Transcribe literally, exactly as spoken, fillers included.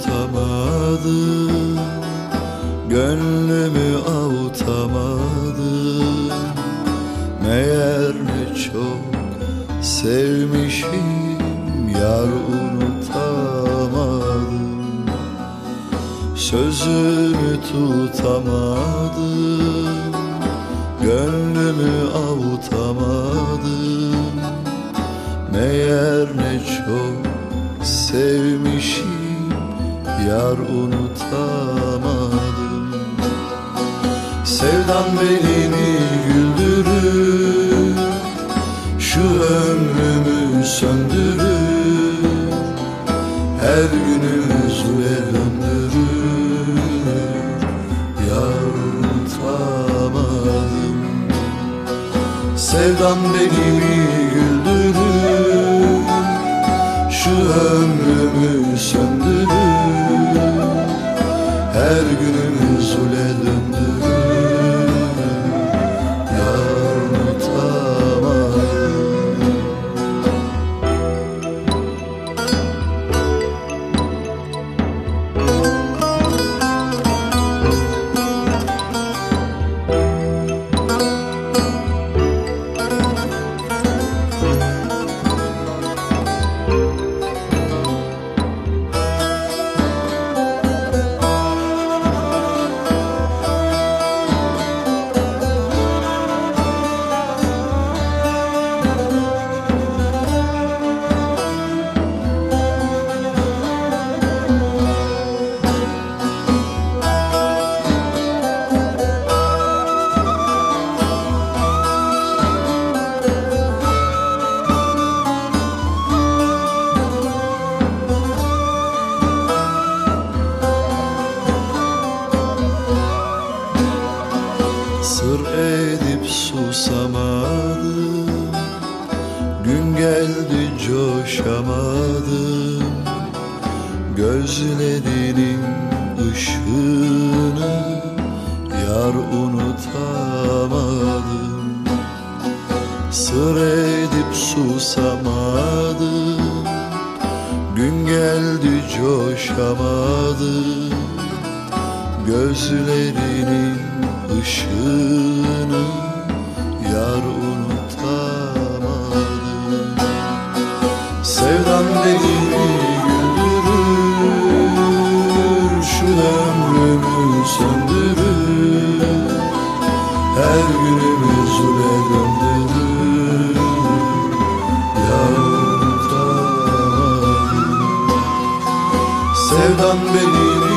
tutamadım, gönlümü avutamadım. Meğer ne çok sevmişim, yar unutamadım. Sözümü tutamadım, gönlümü avutamadım. Meğer ne çok sevmişim, yar unutamadım. Sevdam beni mi güldürür, şu ömrümü söndürür, her günümü zule döndürür, yar unutamadım. Sevdam beni mi güldürür, şu ömrümü söndürür, her günümü zule döndürür, yar unutamadım. Sır edip susamadım, gün geldi coşamadım. Gözlerinin ışığını yar unutamadım. Sır edip susamadım, gün geldi coşamadım. Gözlerinin ışığını yar unutamadım. Sevdam beni güldürür, şu ömrümü söndürür, her günümü zule döndürür, yar unutamadım. Sevdam beni